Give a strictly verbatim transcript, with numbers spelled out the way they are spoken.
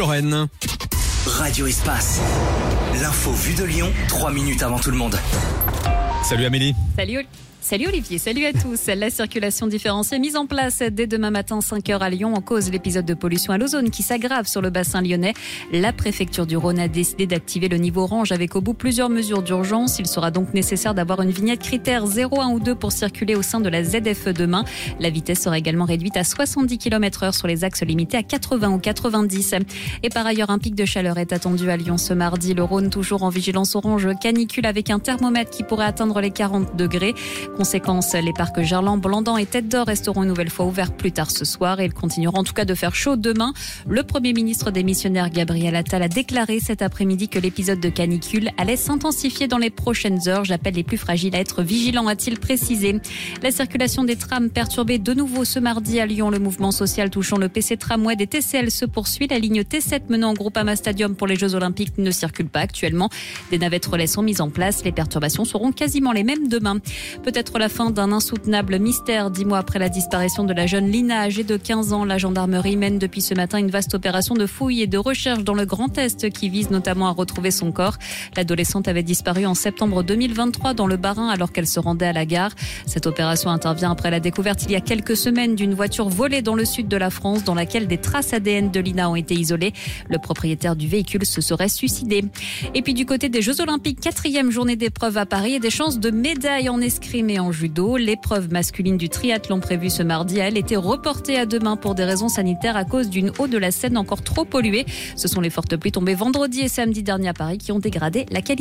Lorraine. Radio Espace. L'info vue de Lyon, trois minutes avant tout le monde. Salut Amélie. Salut Salut Olivier, salut à tous. La circulation différenciée mise en place dès demain matin cinq heures à Lyon en cause l'épisode de pollution à l'ozone qui s'aggrave sur le bassin lyonnais. La préfecture du Rhône a décidé d'activer le niveau orange avec au bout plusieurs mesures d'urgence. Il sera donc nécessaire d'avoir une vignette critère zéro, un ou deux pour circuler au sein de la Z F E demain. La vitesse sera également réduite à soixante-dix kilomètres heure sur les axes limités à quatre-vingts ou quatre-vingt-dix. Et par ailleurs, un pic de chaleur est attendu à Lyon ce mardi. Le Rhône toujours en vigilance orange canicule avec un thermomètre qui pourrait atteindre les quarante degrés. Conséquence, les parcs Gerland, Blandan et Tête d'Or resteront une nouvelle fois ouverts plus tard ce soir et ils continueront en tout cas de faire chaud demain. Le Premier ministre démissionnaire Gabriel Attal a déclaré cet après-midi que l'épisode de canicule allait s'intensifier dans les prochaines heures. J'appelle les plus fragiles à être vigilants, a-t-il précisé. La circulation des trams perturbée de nouveau ce mardi à Lyon. Le mouvement social touchant le P C Tramway des T C L se poursuit. La ligne T sept menant au Groupama Stadium pour les Jeux Olympiques ne circule pas actuellement. Des navettes relais sont mises en place. Les perturbations seront quasiment les mêmes demain. Peut-être la fin d'un insoutenable mystère. Dix mois après la disparition de la jeune Lina, âgée de quinze ans, la gendarmerie mène depuis ce matin une vaste opération de fouilles et de recherche dans le Grand Est qui vise notamment à retrouver son corps. L'adolescente avait disparu en septembre deux mille vingt-trois dans le Bas-Rhin alors qu'elle se rendait à la gare. Cette opération intervient après la découverte il y a quelques semaines d'une voiture volée dans le sud de la France dans laquelle des traces A D N de Lina ont été isolées. Le propriétaire du véhicule se serait suicidé. Et puis du côté des Jeux Olympiques, quatrième journée d'épreuve à Paris et des chances de médailles en escrime et en judo. L'épreuve masculine du triathlon prévue ce mardi a, elle, été reportée à demain pour des raisons sanitaires à cause d'une eau de la Seine encore trop polluée. Ce sont les fortes pluies tombées vendredi et samedi dernier à Paris qui ont dégradé la qualité.